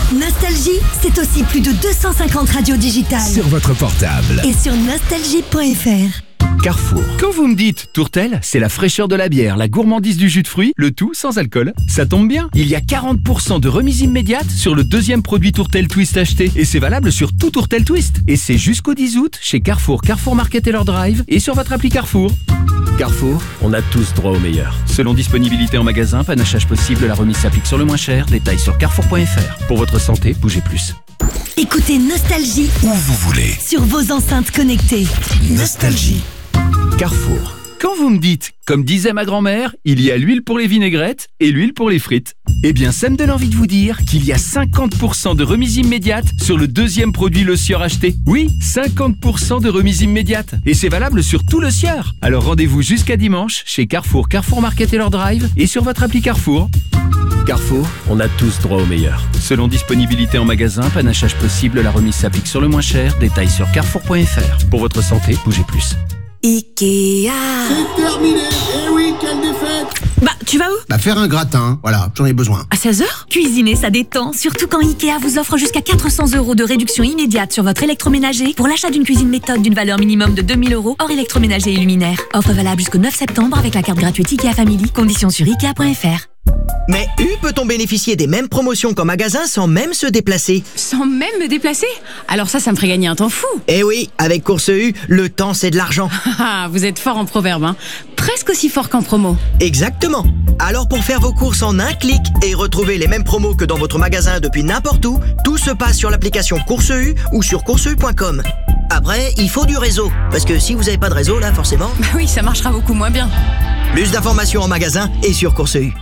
Nostalgie, c'est aussi plus de 250 radios digitales. Sur votre portable. Et sur nostalgie.fr. Carrefour. Quand vous me dites Tourtel, c'est la fraîcheur de la bière, la gourmandise du jus de fruits, le tout sans alcool. Ça tombe bien, il y a 40% de remise immédiate sur le deuxième produit Tourtel Twist acheté. Et c'est valable sur tout Tourtel Twist. Et c'est jusqu'au 10 août chez Carrefour, Carrefour Market et leur drive et sur votre appli Carrefour. Carrefour, on a tous droit au meilleur. Selon disponibilité en magasin, panachage possible, la remise s'applique sur le moins cher. Détails sur carrefour.fr. Pour votre santé, bougez plus. Écoutez Nostalgie Où vous voulez. sur vos enceintes connectées. Nostalgie. Carrefour. Quand vous me dites, comme disait ma grand-mère, il y a l'huile pour les vinaigrettes et l'huile pour les frites. Eh bien, ça me donne envie de vous dire qu'il y a 50% de remise immédiate sur le deuxième produit Le Sieur acheté. Oui, 50% de remise immédiate. Et c'est valable sur tout Le Sieur. Alors rendez-vous jusqu'à dimanche chez Carrefour, Carrefour Market et leur drive et sur votre appli Carrefour. Carrefour, on a tous droit au meilleur. Selon disponibilité en magasin, panachage possible, la remise s'applique sur le moins cher. Détails sur carrefour.fr. Pour votre santé, bougez plus. Ikea. C'est terminé. Eh oui, quelle défaite. Bah, tu vas où? Faire un gratin, voilà, j'en ai besoin. À 16h? Cuisiner, ça détend. Surtout quand Ikea vous offre jusqu'à 400 € de réduction immédiate sur votre électroménager pour l'achat d'une cuisine méthode d'une valeur minimum de 2000 € hors électroménager et luminaire. Offre valable jusqu'au 9 septembre avec la carte gratuite Ikea Family. Conditions sur Ikea.fr. Mais peut-on bénéficier des mêmes promotions qu'en magasin sans même se déplacer? Sans même me déplacer? Alors ça me ferait gagner un temps fou. Eh oui, avec Course U, le temps c'est de l'argent. Ah, vous êtes fort en proverbe, hein. Presque aussi fort qu'en promo. Exactement. Alors pour faire vos courses en un clic et retrouver les mêmes promos que dans votre magasin depuis n'importe où, tout se passe sur l'application Course U ou sur courseu.com. Après, il faut du réseau, parce que si vous n'avez pas de réseau, là, forcément... Bah oui, ça marchera beaucoup moins bien. Plus d'informations en magasin et sur Course U.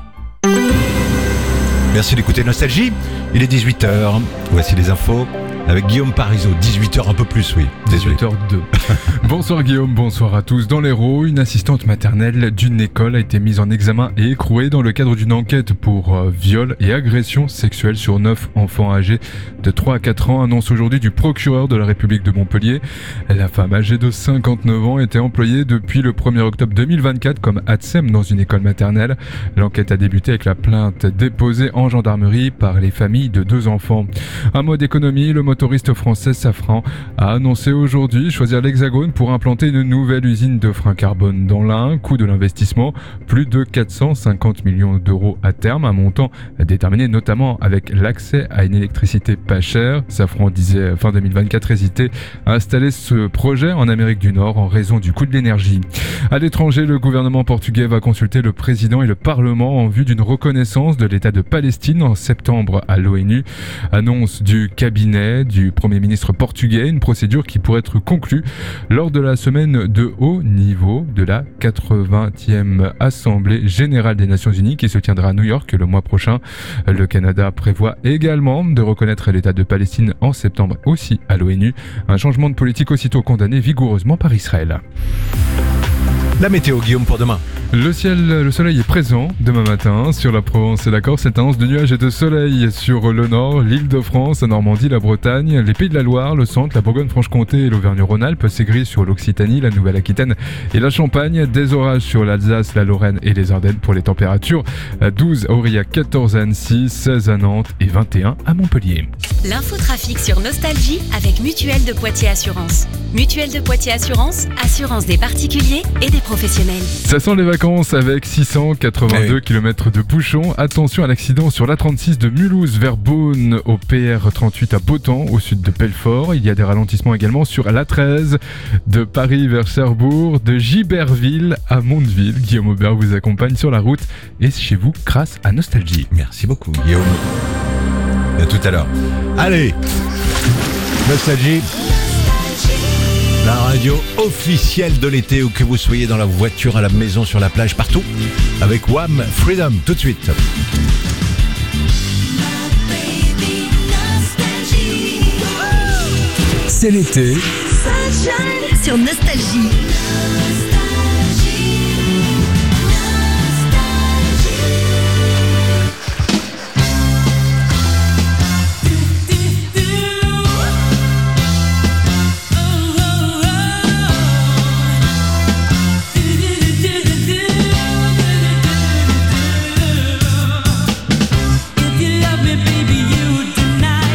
Merci d'écouter Nostalgie. Il est 18h. Voici les infos avec Guillaume Parisot. 18h un peu plus, oui. 18h02. Bonsoir Guillaume, bonsoir à tous. Dans l'Hérault, une assistante maternelle d'une école a été mise en examen et écrouée dans le cadre d'une enquête pour viol et agression sexuelle sur 9 enfants âgés de 3 à 4 ans, annonce aujourd'hui du procureur de la République de Montpellier. La femme âgée de 59 ans était employée depuis le 1er octobre 2024 comme ATSEM dans une école maternelle. L'enquête a débuté avec la plainte déposée en gendarmerie par les familles de 2 enfants. Un mot d'économie, le motoriste français Safran a annoncé aujourd'hui choisir l'Hexagone pour implanter une nouvelle usine de frein carbone dans l'Ain. Coût de l'investissement, plus de 450 millions d'euros à terme, un montant déterminé notamment avec l'accès à une électricité pas chère. Safran disait fin 2024 hésiter à installer ce projet en Amérique du Nord en raison du coût de l'énergie. À l'étranger, le gouvernement portugais va consulter le président et le Parlement en vue d'une reconnaissance de l'État de Palestine en septembre à l'ONU. Annonce du cabinet du Premier ministre portugais, une procédure qui pourrait être conclue lors de la semaine de haut niveau de la 80e Assemblée Générale des Nations Unies qui se tiendra à New York le mois prochain. Le Canada prévoit également de reconnaître l'État de Palestine en septembre aussi à l'ONU. Un changement de politique aussitôt condamné vigoureusement par Israël. La météo, Guillaume, pour demain. Le soleil est présent demain matin sur la Provence et la Corse. Cette annonce de nuages et de soleil sur le nord, l'Île-de-France, la Normandie, la Bretagne, les Pays de la Loire, le centre, la Bourgogne-Franche-Comté et l'Auvergne-Rhône-Alpes. C'est gris sur l'Occitanie, la Nouvelle-Aquitaine et la Champagne. Des orages sur l'Alsace, la Lorraine et les Ardennes pour les températures. 12 à Aurillac, 14 à Annecy, 16 à Nantes et 21 à Montpellier. L'infotrafic sur Nostalgie avec Mutuelle de Poitiers Assurance. Mutuelle de Poitiers Assurance, assurance des particuliers et des professionnels. Ça sent les vacances avec 682 km de bouchons. Attention à l'accident sur l'A36 de Mulhouse vers Beaune au PR38 à Botan au sud de Belfort. Il y a des ralentissements également sur l'A13 de Paris vers Cherbourg, de Giberville à Mondeville. Guillaume Aubert vous accompagne sur la route et chez vous grâce à Nostalgie. Merci beaucoup, Guillaume. À tout à l'heure. Allez, Nostalgie. La radio officielle de l'été, où que vous soyez dans la voiture, à la maison, sur la plage, partout, avec Wham! Freedom, tout de suite. C'est l'été. Sur Nostalgie. If you love me, baby, you tonight.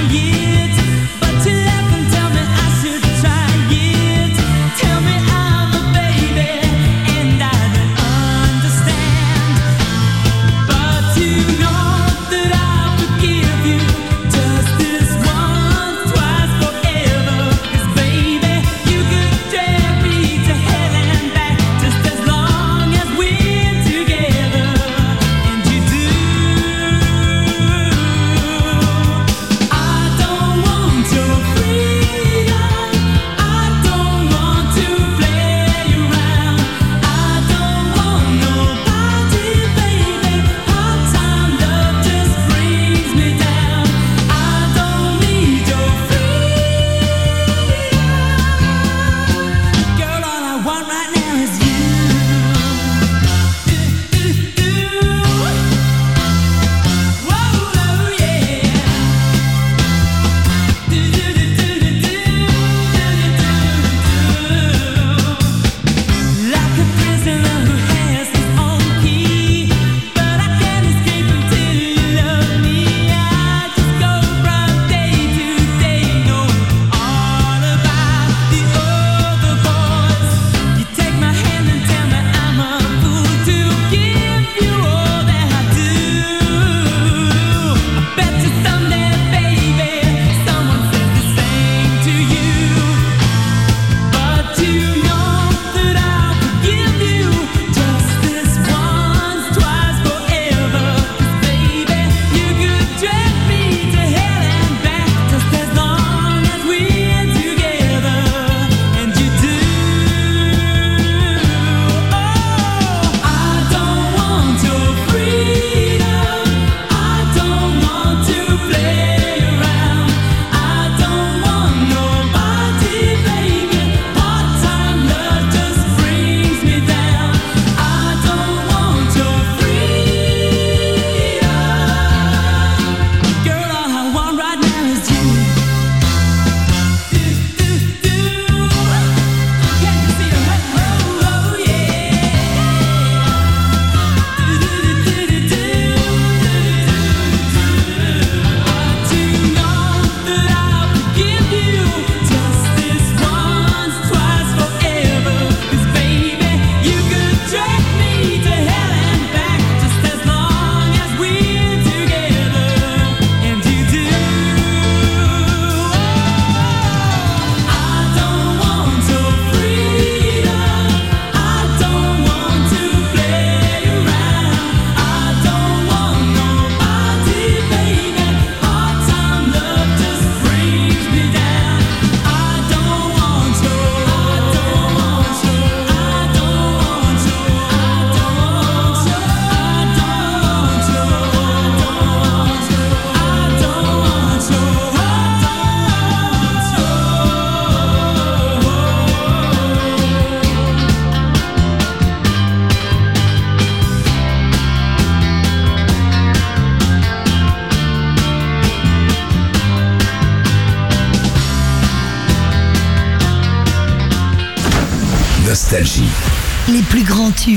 Nostalgie. Les plus grands tubes.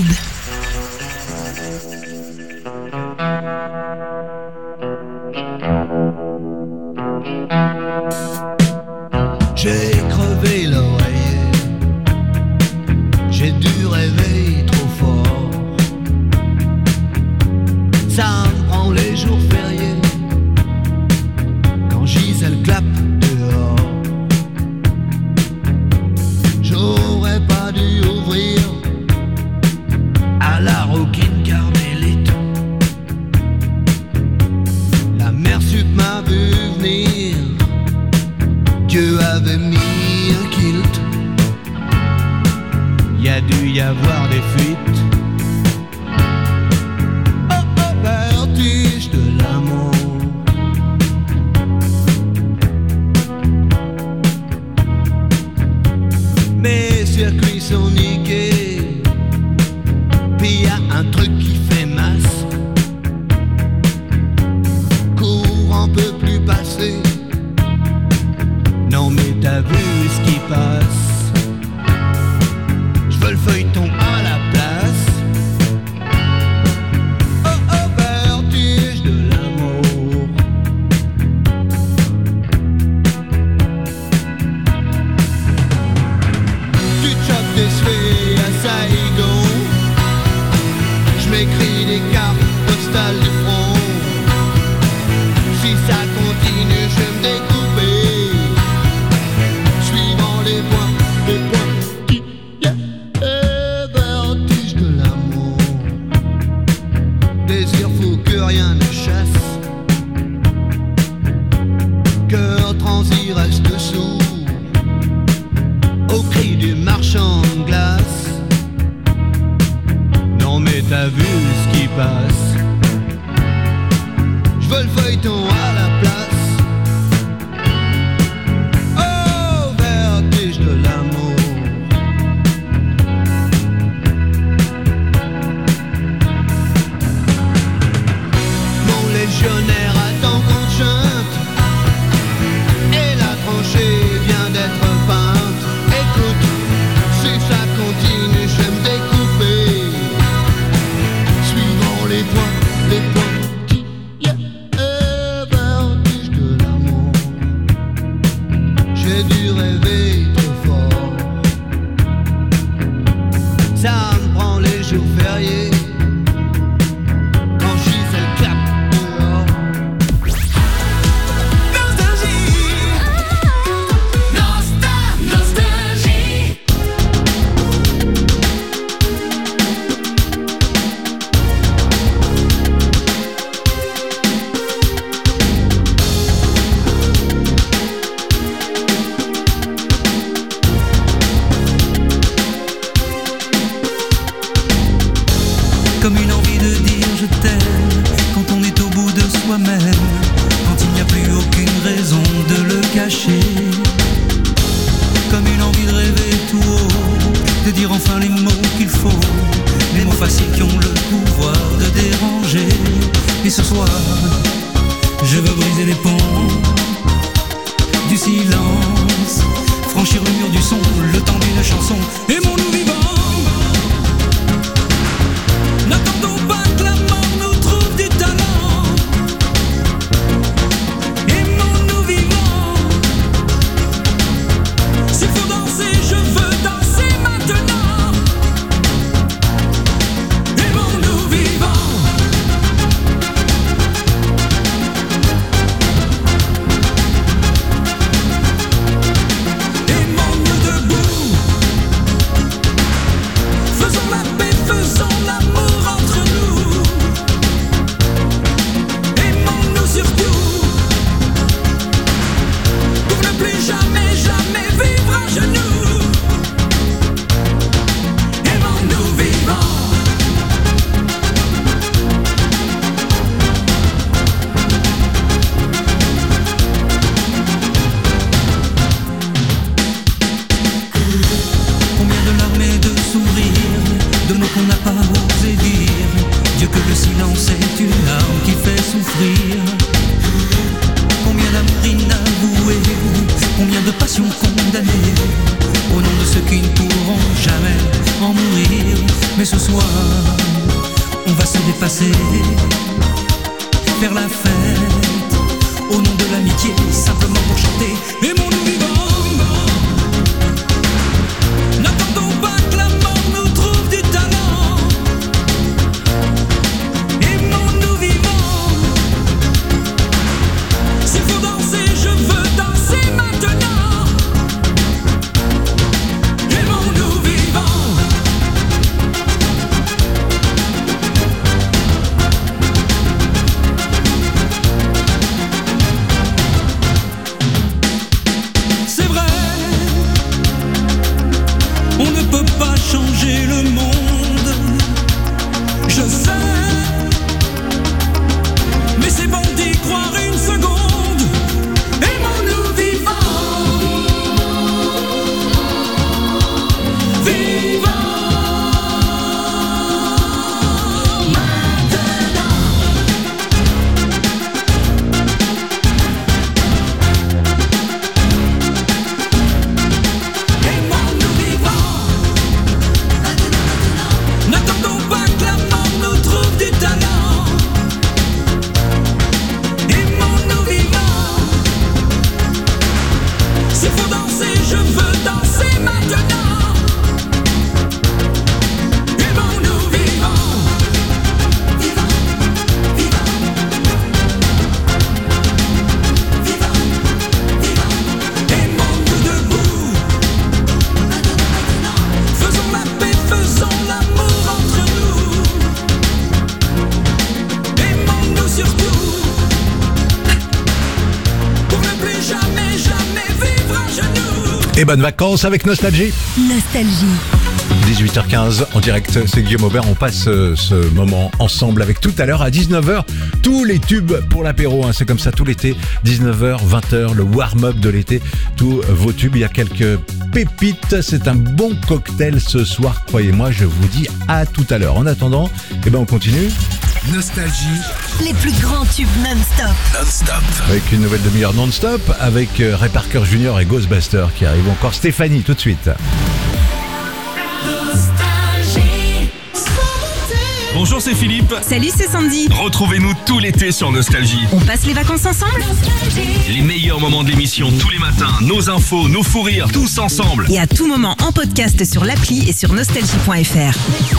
J'ai crevé l'oreiller, j'ai dû rêver trop fort. Ça me prend les jours fériés, quand Gisèle clappe dehors. J'aurais pas dû ouvrir à la roquine carmélite. La mère sup m'a vu venir, Dieu avait mis un kilt. Y a dû y avoir des fuites. Oh oh, vertige de l'amour. Mes circuits sont niqués, puis y a un truc qui fait masse. Courant peut plus passer. Non mais t'as vu ce qui passe. J'veux le feuilleton à la place. Oh oh, vertige de l'amour. Tu chopes des souhaits à Saigon. J'm'écris des cartes postales du front. Si ça continue, je vais me découper. Les points qui vertige de l'amour. Désir fou que rien ne chasse. Cœur transi reste sourd au cri du marchand de glace. Non mais t'as vu ce qui passe. J'veux le feuilleton à la place. De l'amour. Mon légionnaire attend qu'on chante et la tranchée vient d'être peinte. Écoute, si ça continue, je vais me découper suivant les points qui vertige de l'amour. J'ai dû rêver. Ça me prend les jours fériés, quand Gisèle clappe dehors. Nostalgie, nostalgie. Comme une envie de dire je t'aime, quand on est au bout de soi-même, quand il n'y a plus aucune raison de le cacher. Comme une envie de rêver tout haut, de dire enfin les mots qu'il faut, les mots faciles qui ont le pouvoir de déranger. Et ce soir, je veux briser les ponts du silence, franchir le mur du son, le temps d'une chanson. Aimons-nous vivants. N'attendons pas que la mort nous trouve du talent. Aimons-nous vivants. S'il faut danser, je veux danser maintenant. Aimons-nous vivants. Aimons-nous debout. Faisons la paix, faisons l'amour entre nous. Aimons-nous surtout, pour ne plus jamais, jamais vivre à genoux. Aimons-nous vivants. Combien de larmes et de sourires, de mots qu'on n'a pas osé dire. Dieu que le silence est une arme qui fait souffrir. Combien d'amour inavoué, combien de passions condamnées, au nom de ceux qui ne pourront jamais en mourir. Mais ce soir, on va se dépasser, faire la fête au nom de l'amitié, simplement pour chanter. Aimons-nous vivants. N'attendons pas que la mort nous trouve du talent. Aimons-nous vivants. S'il faut danser, je veux danser maintenant. Aimons-nous vivants. C'est vrai, on ne peut pas changer le monde, je sais, mais c'est bon d'y croire une seconde. Aimons-nous vivants, vivants maintenant. Aimons-nous vivants. N'attendons pas que la mort nous trouve du talent. Aimons-nous vivants. S'il faut danser, je veux danser maintenant. Aimons-nous vivants. Vivants, vivants. Vivants, vivants. Aimons-nous debout. Faisons la paix, faisons l'amour entre nous. Aimons-nous surtout, pour ne plus jamais, jamais vivre à genoux. Et bonnes vacances avec Nostalgie. Nostalgie. 18h15 en direct, c'est Guillaume Aubert. On passe ce moment ensemble avec tout à l'heure à 19h. Tous les tubes pour l'apéro, hein, c'est comme ça tout l'été. 19h, 20h, le warm-up de l'été. Tous vos tubes, il y a quelques pépites. C'est un bon cocktail ce soir, croyez-moi. Je vous dis à tout à l'heure. En attendant, on continue. Nostalgie. Les plus grands tubes non-stop. Non-stop. Avec une nouvelle demi-heure non-stop avec Ray Parker Jr. et Ghostbusters qui arrivent. Encore Stéphanie tout de suite. Bonjour, c'est Philippe. Salut, c'est Sandy. Retrouvez-nous tout l'été sur Nostalgie. On passe les vacances ensemble? Les meilleurs moments de l'émission tous les matins, nos infos, nos fous rires, tous ensemble. Et à tout moment en podcast sur l'appli et sur nostalgie.fr.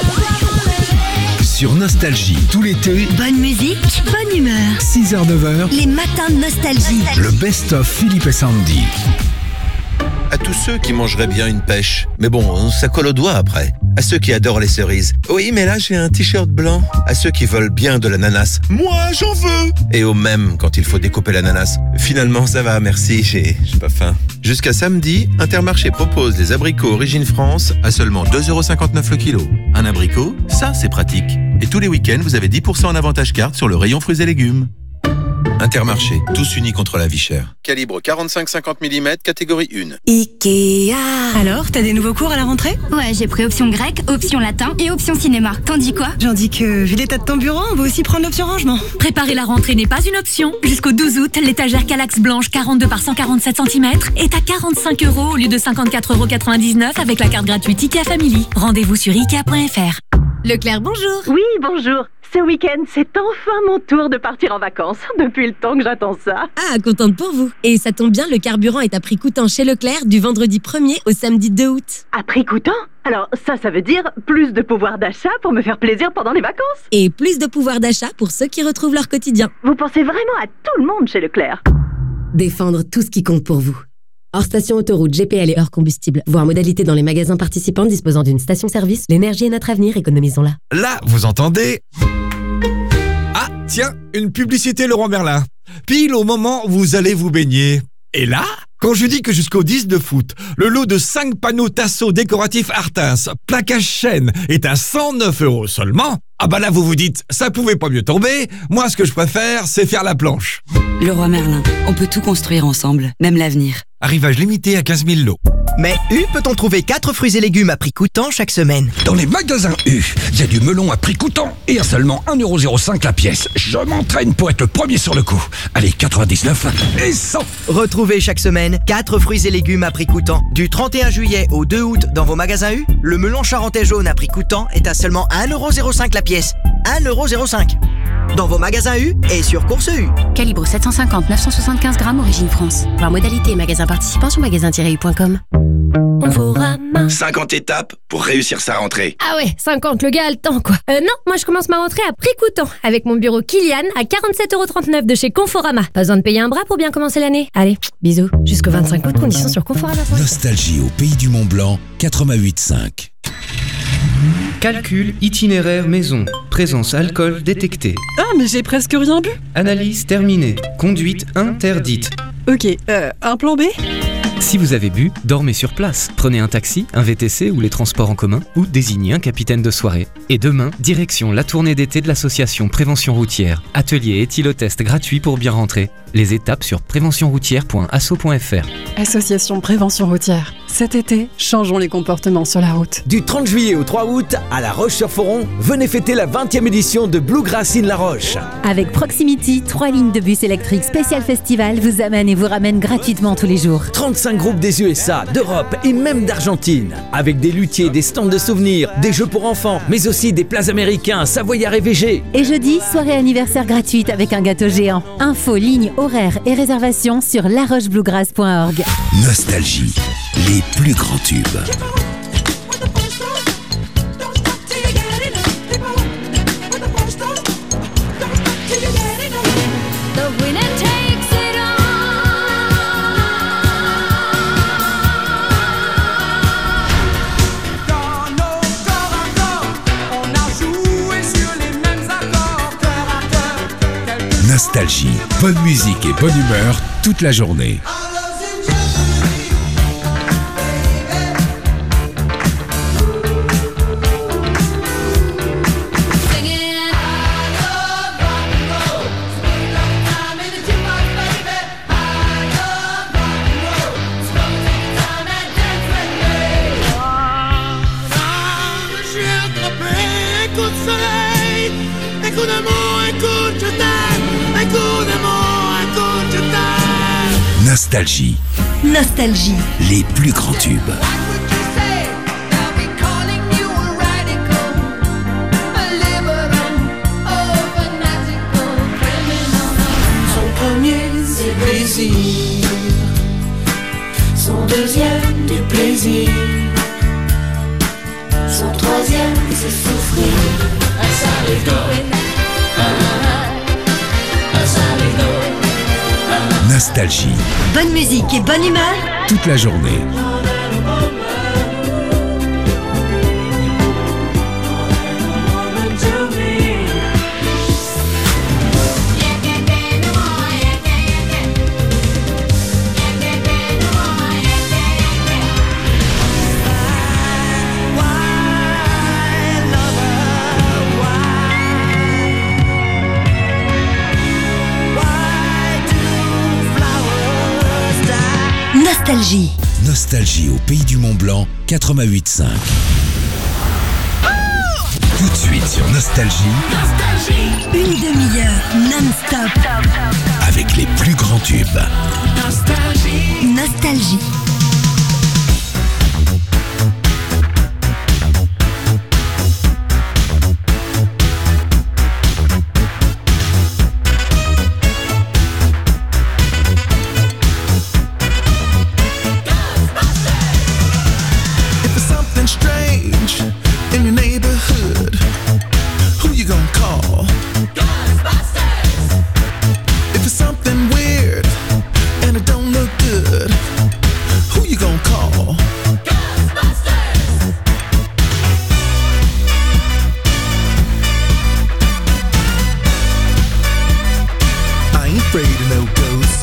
Sur Nostalgie, tout l'été, Bonne musique, bonne humeur. 6h-9h. Les matins de nostalgie. Le best-of Philippe et Sandy. À tous ceux qui mangeraient bien une pêche. Mais bon, ça colle aux doigts après. À ceux qui adorent les cerises. Oui, mais là j'ai un t-shirt blanc. À ceux qui veulent bien de l'ananas. Moi, j'en veux. Et aux mêmes quand il faut découper l'ananas. Finalement, ça va, merci, j'ai pas faim. Jusqu'à samedi, Intermarché propose les abricots Origine France à seulement 2,59€ le kilo. Un abricot, ça c'est pratique. Et tous les week-ends, vous avez 10% en avantage carte sur le rayon fruits et légumes. Intermarché, tous unis contre la vie chère. Calibre 45-50 mm, catégorie 1. Ikea. Alors, t'as des nouveaux cours à la rentrée? Ouais, j'ai pris option grec, option latin et option cinéma. T'en dis quoi? J'en dis que, vu l'état de ton bureau, on va aussi prendre l'option rangement. Préparer la rentrée n'est pas une option. Jusqu'au 12 août, l'étagère Calax blanche 42 par 147 cm est à 45€ au lieu de 54,99€ avec la carte gratuite Ikea Family. Rendez-vous sur Ikea.fr. Leclerc, bonjour. Oui, bonjour. Ce week-end, c'est enfin mon tour de partir en vacances. Depuis le temps que j'attends ça. Ah, contente pour vous. Et ça tombe bien, le carburant est à prix coûtant chez Leclerc du vendredi 1er au samedi 2 août. À prix coûtant? Alors ça veut dire plus de pouvoir d'achat pour me faire plaisir pendant les vacances. Et plus de pouvoir d'achat pour ceux qui retrouvent leur quotidien. Vous pensez vraiment à tout le monde chez Leclerc? Défendre tout ce qui compte pour vous. Hors station autoroute, GPL et hors combustible. Voir modalité dans les magasins participants disposant d'une station-service. L'énergie est notre avenir, économisons-la. Là, vous entendez? Ah, tiens, une publicité Leroy Merlin. Pile au moment où vous allez vous baigner. Et là, quand je dis que jusqu'au 10 de foot, le lot de 5 panneaux Tasso décoratifs Artins, plaquage chêne, est à 109€ seulement, ah bah là vous vous dites, ça pouvait pas mieux tomber, moi ce que je préfère, c'est faire la planche. Leroy Merlin, on peut tout construire ensemble, même l'avenir. Arrivage limité à 15 000 lots. Mais U peut-on trouver 4 fruits et légumes à prix coûtant chaque semaine? Dans les magasins U, il y a du melon à prix coûtant et à seulement 1,05€ la pièce. Je m'entraîne pour être le premier sur le coup. Allez, 99 et 100. Retrouvez chaque semaine 4 fruits et légumes à prix coûtant. Du 31 juillet au 2 août dans vos magasins U, le melon charentais jaune à prix coûtant est à seulement 1,05€ la pièce. 1,05€. Dans vos magasins U et sur Course U. Calibre 750-975 grammes, origine France. Voir modalité et magasins participants sur magasin-u.com. 50 étapes pour réussir sa rentrée. Ah ouais, 50, le gars a le temps quoi. Non, moi je commence ma rentrée à prix coûtant avec mon bureau Kilian à 47,39€ de chez Conforama. Pas besoin de payer un bras pour bien commencer l'année. Allez, bisous. Jusqu'au 25 août, conditions sur Conforama. Nostalgie au pays du Mont Blanc, 88.5. Calcul itinéraire maison. Présence alcool détectée. Ah, mais j'ai presque rien bu. Analyse terminée. Conduite interdite. Ok, un plan B ? Si vous avez bu, dormez sur place. Prenez un taxi, un VTC ou les transports en commun, ou désignez un capitaine de soirée. Et demain, direction la tournée d'été de l'association Prévention Routière. Atelier éthylotest gratuit pour bien rentrer. Les étapes sur préventionroutière.asso.fr. Association Prévention Routière. Cet été, changeons les comportements sur la route. Du 30 juillet au 3 août, à La Roche-sur-Foron, venez fêter la 20e édition de Bluegrass in La Roche. Avec Proximity, 3 lignes de bus électriques spécial festival vous amènent et vous ramènent gratuitement tous les jours. 35 groupes des USA, d'Europe et même d'Argentine. Avec des luthiers, des stands de souvenirs, des jeux pour enfants, mais aussi des plats américains, savoyards et végés. Et jeudi, soirée anniversaire gratuite avec un gâteau géant. Infos, lignes, horaires et réservations sur larochebluegrass.org. Nostalgie, les plus grands tubes. Nostalgie, bonne musique et bonne humeur toute la journée. Nostalgie. Nostalgie. Les plus grands tubes. Son premier, c'est plaisir. Son deuxième, du plaisir. Son troisième, c'est souffrir. Nostalgie. Bonne musique et bonne humeur toute la journée. Nostalgie. Nostalgie au pays du Mont Blanc, 88.5. Tout de suite sur Nostalgie. Une demi-heure non-stop. Avec les plus grands tubes. Nostalgie. In your neighborhood, who you gonna call? Ghostbusters! If it's something weird and it don't look good, who you gonna call? Ghostbusters! I ain't afraid of no ghosts.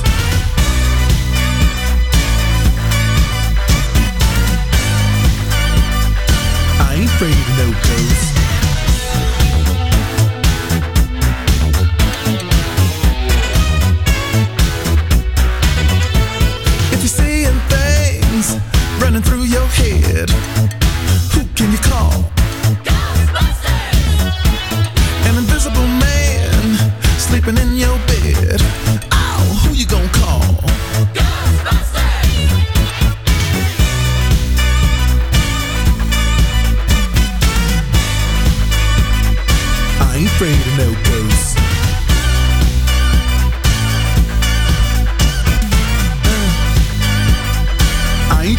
I ain't afraid of no ghosts. If you're seeing things running through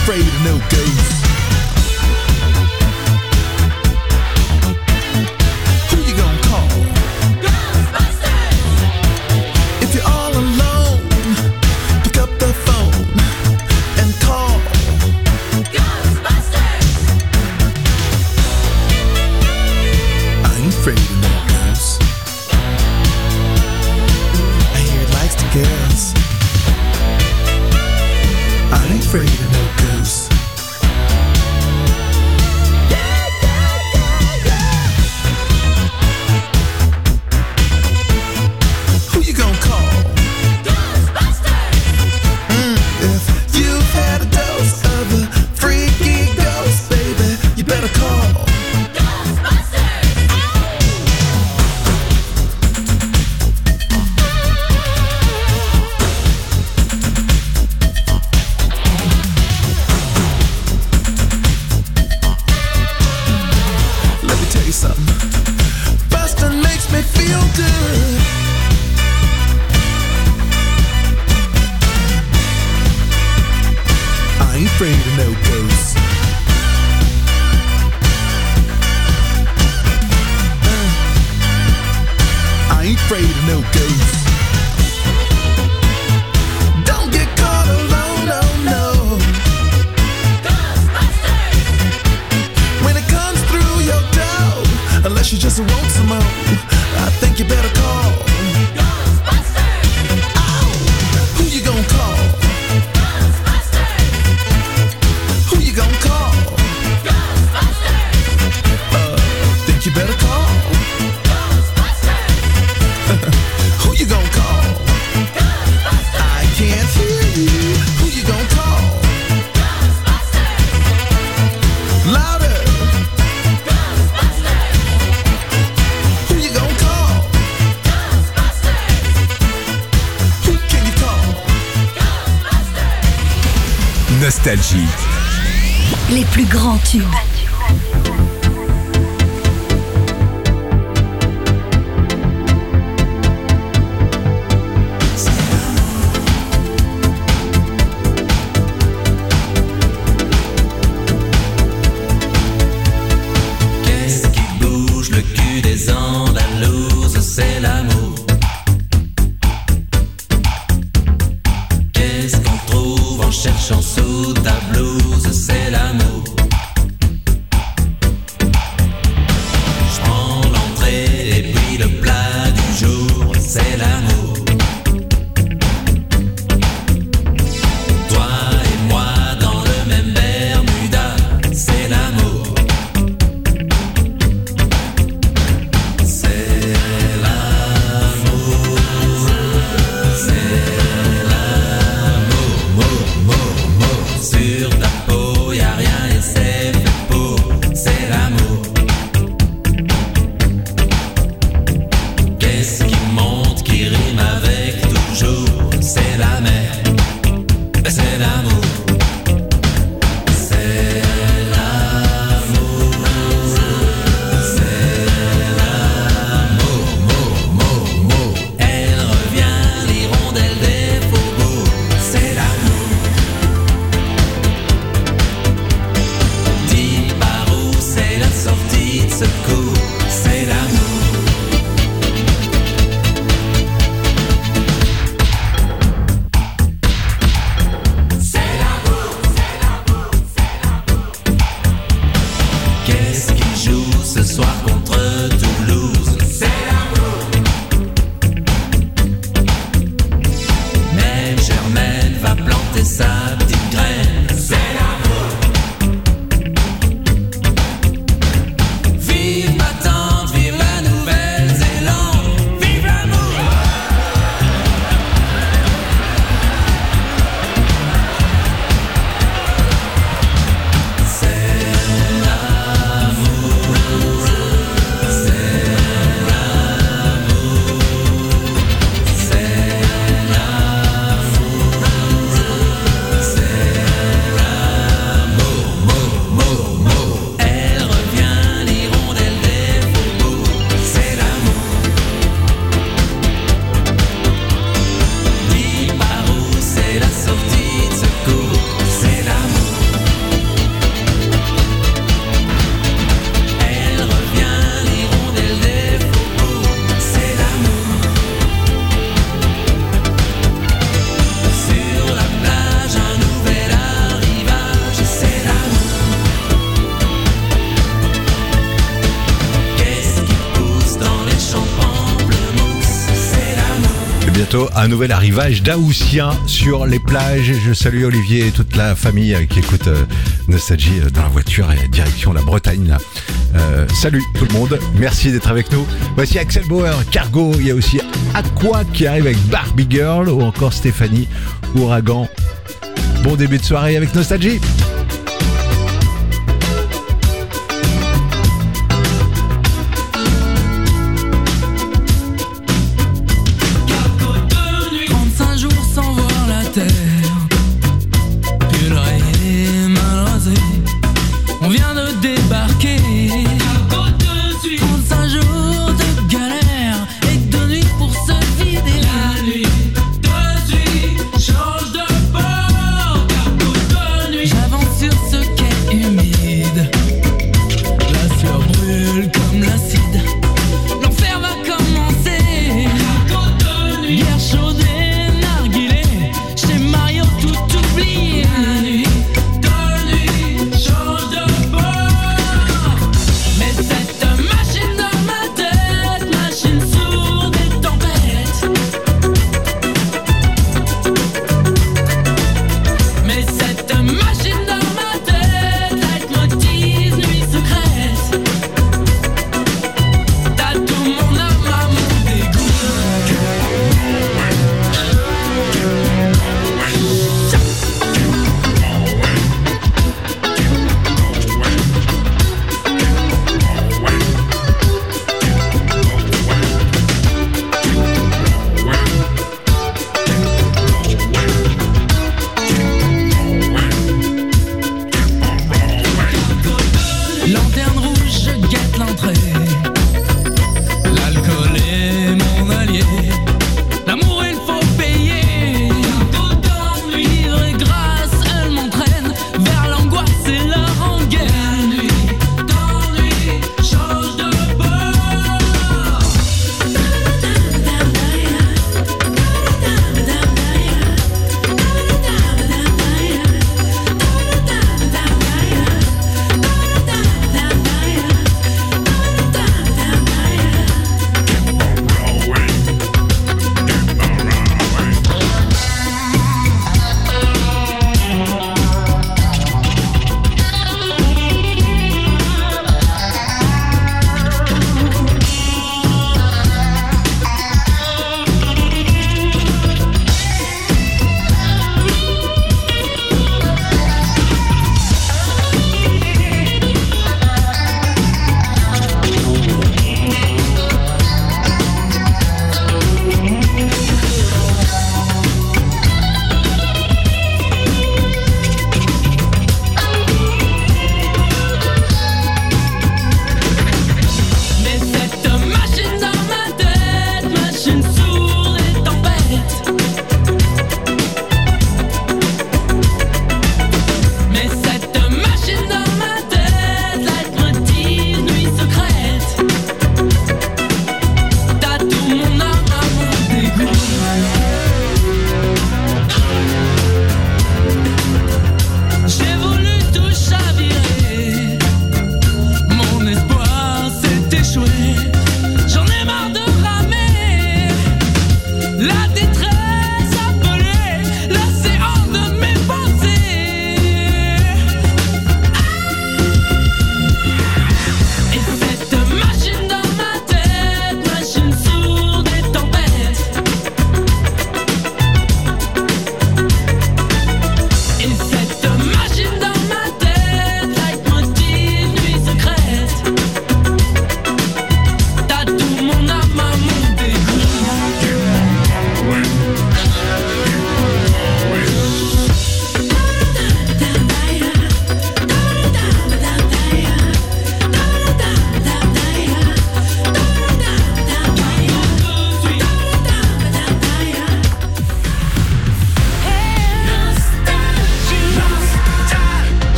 afraid of no ghosts. Who you gonna call? Ghostbusters! If you're all alone, pick up the phone and call Ghostbusters! I ain't afraid of no ghosts. I hear it likes the girls. I ain't afraid of no ghosts. Who you gonna call? Ghostbusters! If you've had a dose of a freaky ghost, baby, you better call Bustin' makes me feel good. I ain't afraid of no ghosts. I ain't afraid of no ghosts. Don't get caught alone, no, no. Ghostbusters! When it comes through your door, unless you just want some more, I think you better call Ghostbusters! Ow! Who you gonna call? Ghostbusters! Who you gonna call? Ghostbusters! Think you better call Ghostbusters! Who you gonna call? Ghostbusters! I can't hear you. Who you gonna call? Ghostbusters! Louder! Who you gonna call? Ghostbusters! Who can you call? Nostalgie. Les plus grands tubes. Qu'est-ce qui bouge le cul des Andalouses? C'est l'amour. Qu'est-ce qu'on trouve en cherchant sous ta blouse? C'est l'amour. Je prends l'entrée et puis le plat du jour. C'est l'amour. Toi et moi dans le même Bermuda. C'est l'amour. C'est l'amour. C'est l'amour. Sur ta peau y'a rien et c'est fait pour. C'est l'amour. Qu'est-ce qui monte, qui rime avec toujours? C'est la mer. C'est l'amour. C'est l'amour. C'est l'amour. Elle revient, l'hirondelle des faubourgs. C'est l'amour. Dis par où c'est la sortie de secours. C'est l'amour. Qu'est-ce qui joue ce soir contre Toulouse? C'est l'amour. Même Germaine va planter sa petite graine. C'est l'amour. Vive ma tante, vive la Nouvelle-Zélande, vive l'amour. C'est l'amour. C'est l'amour. C'est l'amour. C'est bientôt un nouvel arrivage d'Aoussiens sur les plages. Je salue Olivier et toute la famille qui écoute Nostalgie dans la voiture et direction la Bretagne. Là. Salut tout le monde, merci d'être avec nous. Voici Axel Bauer, Cargo, il y a aussi Aqua qui arrive avec Barbie Girl ou encore Stéphanie, Ouragan. Bon début de soirée avec Nostalgie. J'avance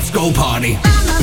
let's go party.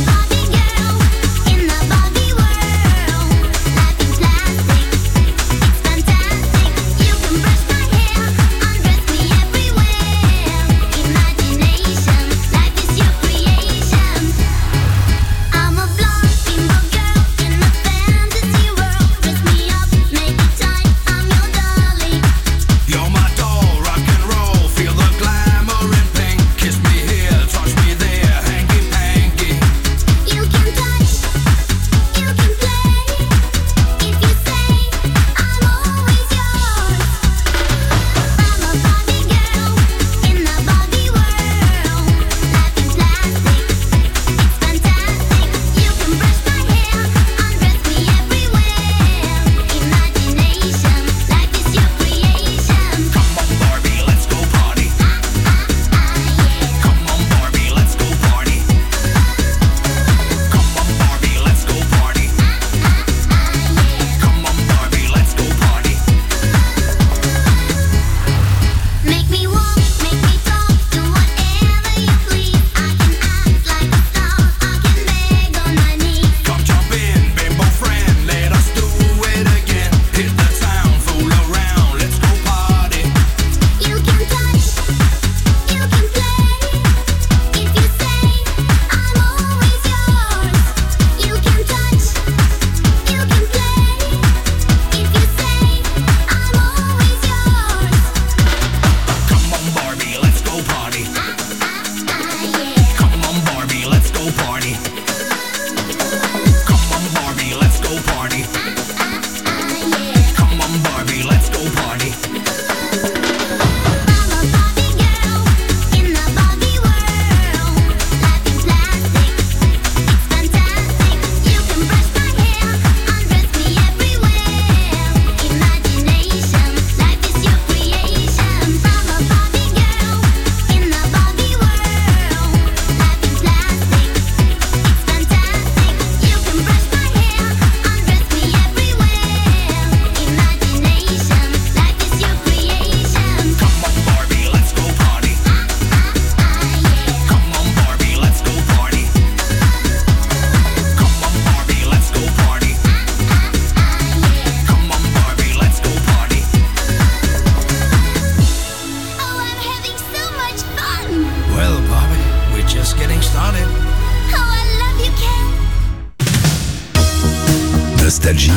Nostalgie.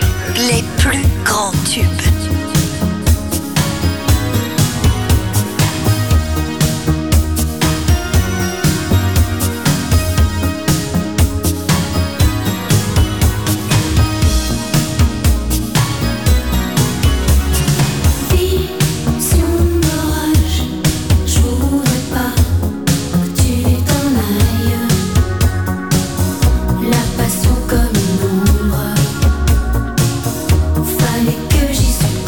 Les plus grands tubes. Fallait que j'y sois.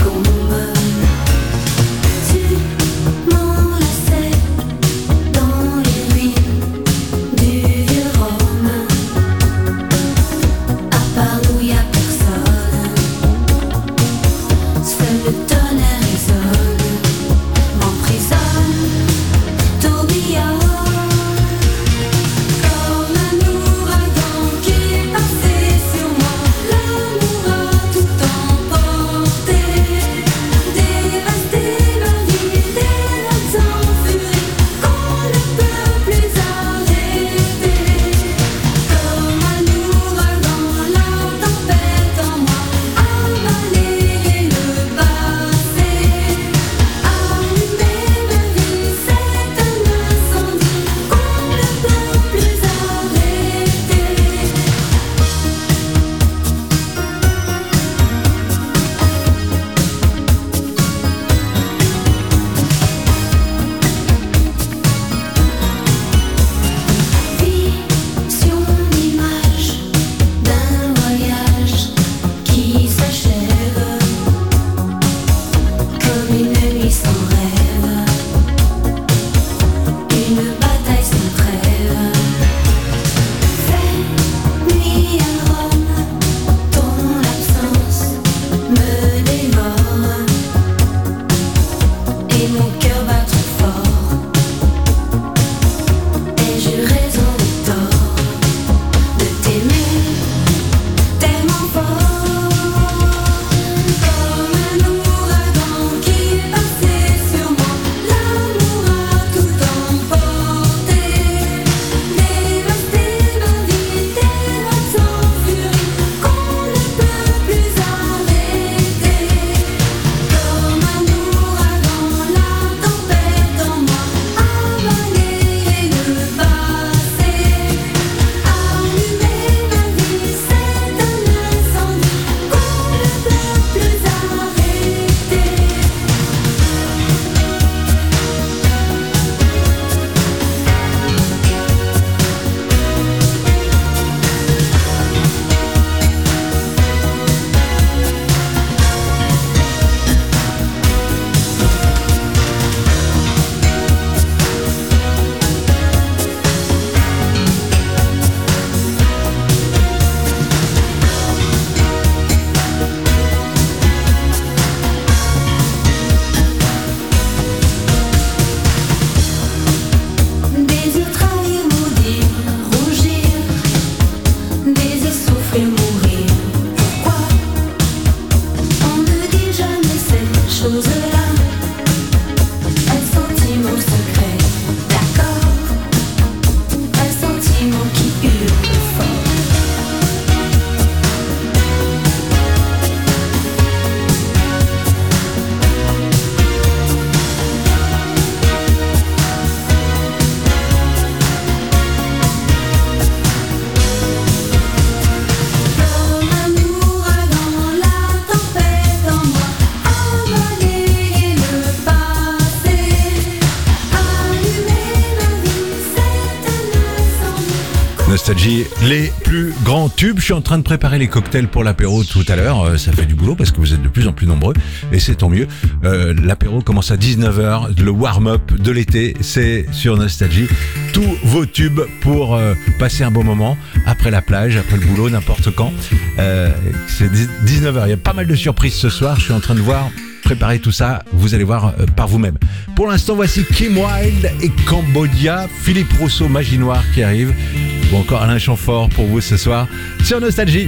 Nostalgie, les plus grands tubes. Je suis en train de préparer les cocktails pour l'apéro tout à l'heure. Ça fait du boulot parce que vous êtes de plus en plus nombreux et c'est tant mieux. L'apéro commence à 19h. Le warm-up de l'été, c'est sur Nostalgie. Tous vos tubes pour passer un bon moment après la plage, après le boulot, n'importe quand. C'est 19h. Il y a pas mal de surprises ce soir. Je suis en train de préparer tout ça. Vous allez voir par vous-même. Pour l'instant, voici Kim Wilde et Cambodia. Philippe Rousseau, Magie Noire qui arrive. Ou encore Alain Chamfort pour vous ce soir sur Nostalgie.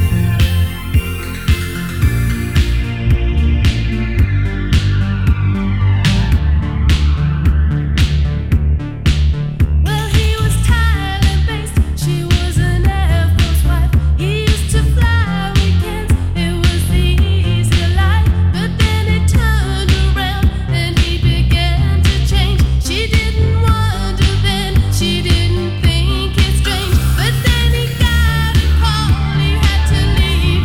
Leave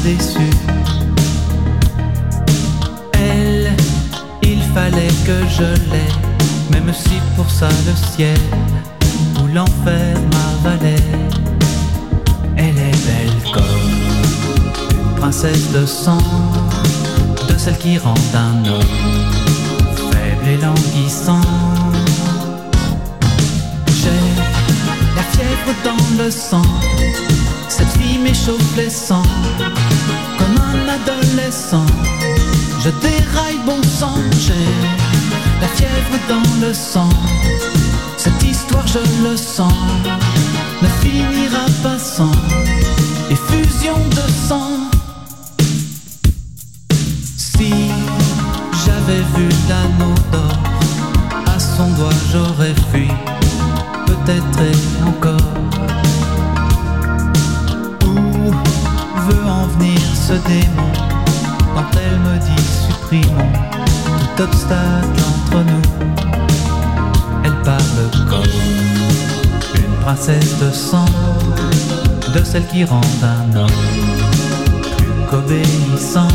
déçu. Elle, il fallait que je l'aie, même si pour ça le ciel ou l'enfer m'avalait. Elle est belle comme une princesse de sang, de celle qui rend un homme faible et languissant. J'ai la fièvre dans le sang, cette fille m'échauffe les sangs. Comme un adolescent, je déraille bon sang. J'ai la fièvre dans le sang, cette histoire je le sens ne finira pas sans effusion de sang. Si j'avais vu l'anneau d'or à son doigt, j'aurais fui, peut-être et encore. Où veut en venir ce démon quand elle me dit supprimons tout obstacle entre nous? Elle parle comme une princesse de sang, de celle qui rend un homme plus qu'obéissant.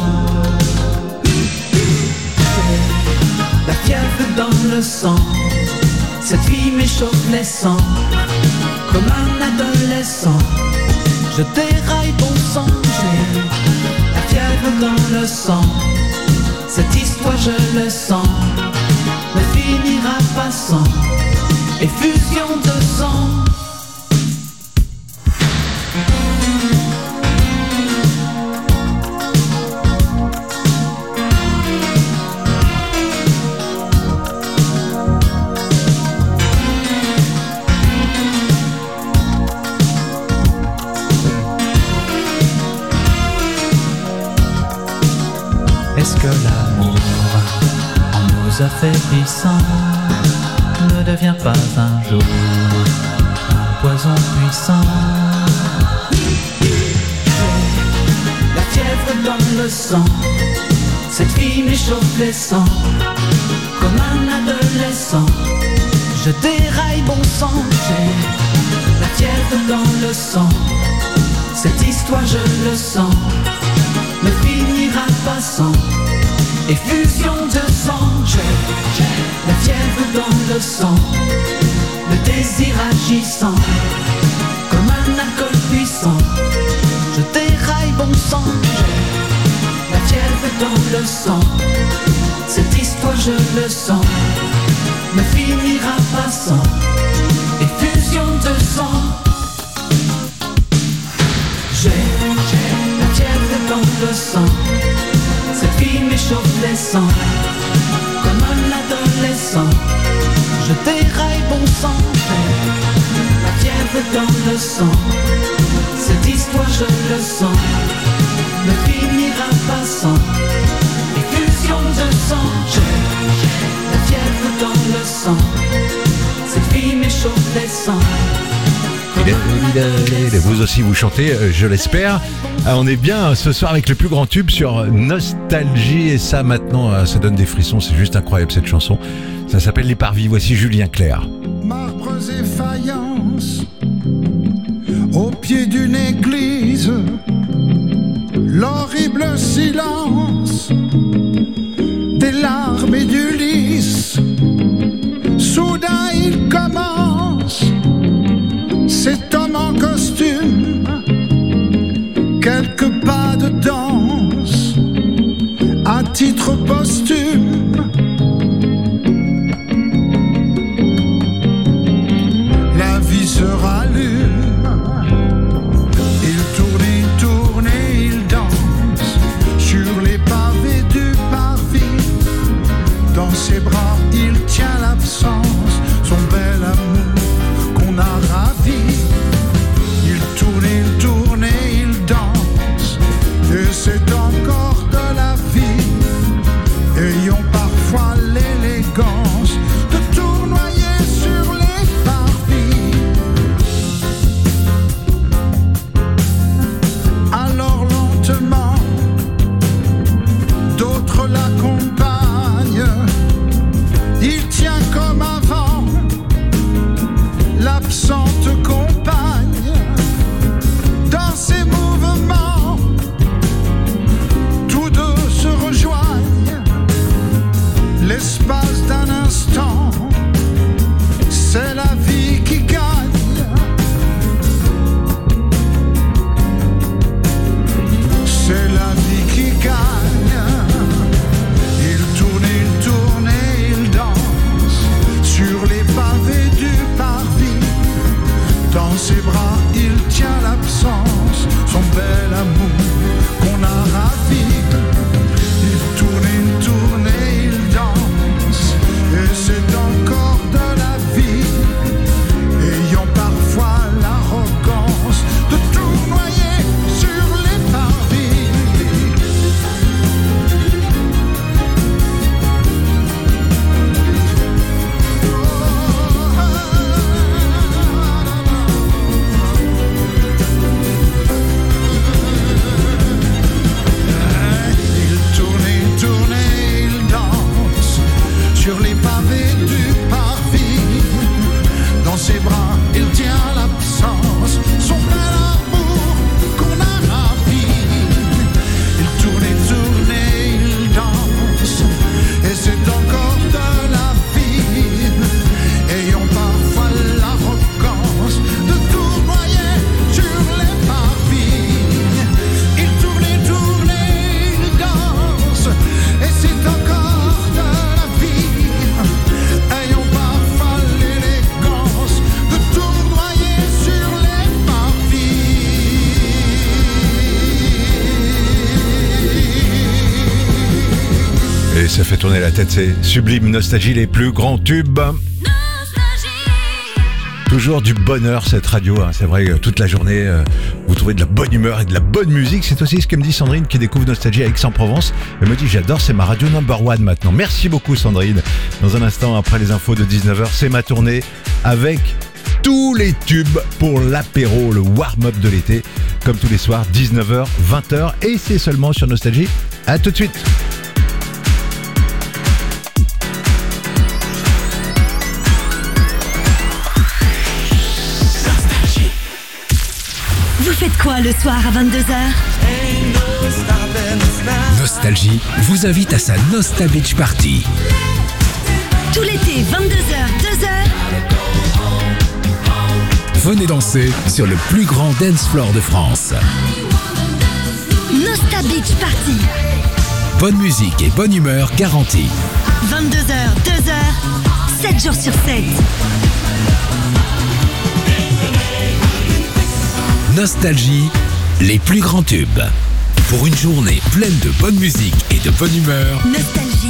J'ai la fièvre dans le sang, cette fille m'échauffe les sangs. Comme un adolescent, je déraille bon sang. J'ai la fièvre dans le sang, cette histoire je le sens ne finira pas sans effusion de sang. Est-ce que l'amour en nous affaiblissant ne devient pas un jour un poison puissant? J'ai la fièvre dans le sang, cette fille m'échauffe les sangs. Comme un adolescent, je déraille bon sang. J'ai la fièvre dans le sang, cette histoire je le sens ne finira pas sans effusion de sang. J'ai la fièvre dans le sang, le désir agissant comme un alcool puissant. Je déraille bon sang. J'ai la fièvre dans le sang, cette histoire je le sens ne finira pas sans effusion de sang. J'ai la fièvre dans le sang, cette fille m'échauffe les sangs. Comme un adolescent, je déraille bon sang. J'ai la fièvre dans le sang, cette histoire je le sens ne finira pas sans effusion de sang. J'ai la fièvre dans le sang, cette fille m'échauffe les sangs. Vous aussi vous chantez, je l'espère. On est bien ce soir avec le plus grand tube sur Nostalgie. Et ça maintenant, ça donne des frissons. C'est juste incroyable cette chanson. Ça s'appelle Les Parvis. Voici Julien Clerc. Marbres et faïences au pied d'une église, l'horrible silence des larmes et du lys. Soudain il commence, cet homme en costume, quelques pas de danse, à titre posthume. La vie se rallume, il tourne et il danse sur les pavés du parvis. Dans ses bras il tient l'absence, son bel amour qu'on a ravi. Il tourne et il danse, et c'est encore de la vie. Ayons Et ça fait tourner la tête, c'est Sublime Nostalgie, les plus grands tubes. Toujours du bonheur cette radio, hein. C'est vrai que toute la journée vous trouvez de la bonne humeur et de la bonne musique. C'est aussi ce que me dit Sandrine qui découvre Nostalgie à Aix-en-Provence. Elle me dit j'adore, c'est ma radio number one maintenant. Merci beaucoup Sandrine. Dans un instant après les infos de 19h, c'est ma tournée avec tous les tubes pour l'apéro, le warm-up de l'été. Comme tous les soirs, 19h, 20h et c'est seulement sur Nostalgie. À tout de suite. Vous faites quoi le soir à 22h? Nostalgie vous invite à sa Nosta Beach Party. Tout l'été, 22h, 2h. Venez danser sur le plus grand dance floor de France. Nosta Beach Party. Bonne musique et bonne humeur garantie. 22h, 2h, 7 jours sur 7. Nostalgie, les plus grands tubes. Pour une journée pleine de bonne musique et de bonne humeur. Nostalgie.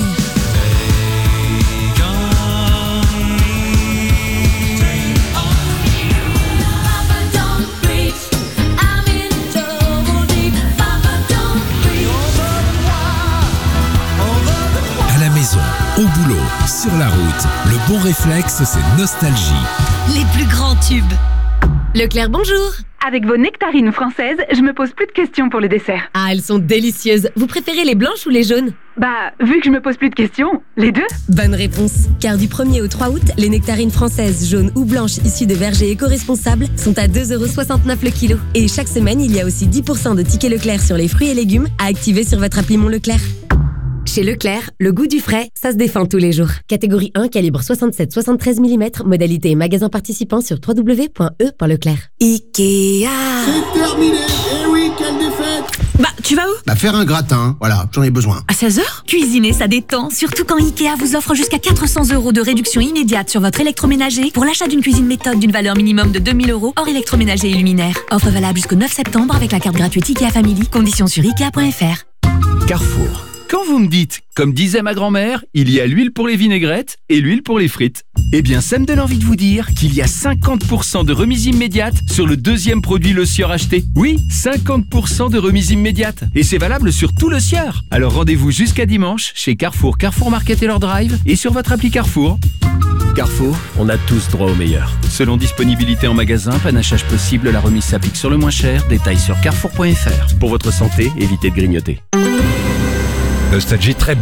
À la maison, au boulot, sur la route, le bon réflexe, c'est Nostalgie. Les plus grands tubes. Leclerc, bonjour. Avec vos nectarines françaises, je me pose plus de questions pour le dessert. Ah, elles sont délicieuses. Vous préférez les blanches ou les jaunes? Bah, vu que je me pose plus de questions, les deux. Bonne réponse. Car du 1er au 3 août, les nectarines françaises jaunes ou blanches issues de vergers éco-responsables sont à 2,69€ le kilo. Et chaque semaine, il y a aussi 10% de tickets Leclerc sur les fruits et légumes à activer sur votre appli Mon Leclerc. Chez Leclerc, le goût du frais, ça se défend tous les jours. Catégorie 1, calibre 67-73 mm, modalité et magasin participant sur www.e.leclerc. Ikea. C'est terminé. Eh oui, quelle défaite. Bah, tu vas où? Bah faire un gratin, voilà, j'en ai besoin. À 16h? Cuisiner, ça détend, surtout quand Ikea vous offre jusqu'à 400€ de réduction immédiate sur votre électroménager pour l'achat d'une cuisine méthode d'une valeur minimum de 2000€ hors électroménager et luminaire. Offre valable jusqu'au 9 septembre avec la carte gratuite Ikea Family. Conditions sur Ikea.fr. Carrefour. Quand vous me dites, comme disait ma grand-mère, il y a l'huile pour les vinaigrettes et l'huile pour les frites. Eh bien, ça me donne envie de vous dire qu'il y a 50% de remise immédiate sur le deuxième produit Le Sieur acheté. Oui, 50% de remise immédiate. Et c'est valable sur tout Le Sieur. Alors rendez-vous jusqu'à dimanche chez Carrefour, Carrefour Market et leur drive et sur votre appli Carrefour. Carrefour, on a tous droit au meilleur. Selon disponibilité en magasin, panachage possible, la remise s'applique sur le moins cher. Détails sur carrefour.fr. Pour votre santé, évitez de grignoter. Nostalgie très